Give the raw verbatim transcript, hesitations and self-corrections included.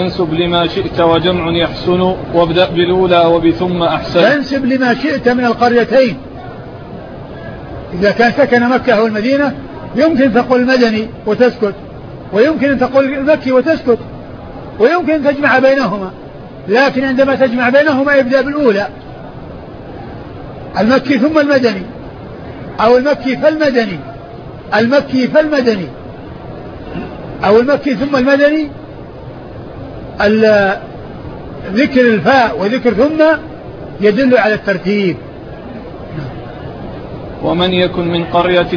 انسب لما شئت وجمع يحسن وابدأ بالأولى وبثم أحسن. انسب لما شئت من القريتين، إذا كان سكن مكة والمدينة يمكن تقول المدني وتسكت، ويمكن أن تقول المكي وتسكت، ويمكن أن تجمع بينهما، لكن عندما تجمع بينهما يبدأ بالأولى، المكي ثم المدني، أو المكي فالمدني، المكي فالمدني، أو المكي ثم المدني. ذكر الفاء وذكر ثم يدل على الترتيب. ومن يكن من قرية